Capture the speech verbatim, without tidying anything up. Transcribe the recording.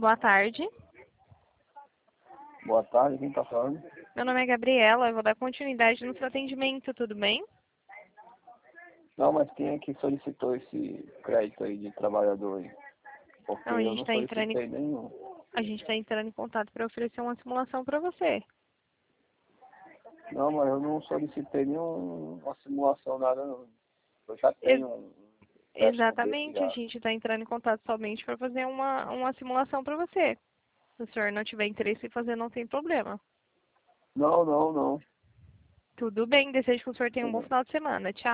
Boa tarde. Boa tarde, quem tá falando? Meu nome é Gabriela, eu vou dar continuidade no seu atendimento, tudo bem? Não, mas quem é que solicitou esse crédito aí de trabalhador aí? Porque Não, a eu gente não está entrando em, solicitei nenhum. a gente tá entrando em contato para oferecer uma simulação para você. Não, mas eu não solicitei nenhuma simulação, nada não. Eu já Ex- tenho um empréstimo desse exatamente, a já. gente está entrando em contato somente para fazer uma, uma simulação para você. Se o senhor não tiver interesse em fazer, não tem problema. Não, não, não. Tudo bem, desejo que o senhor tenha um bom Não. final de semana. Tchau.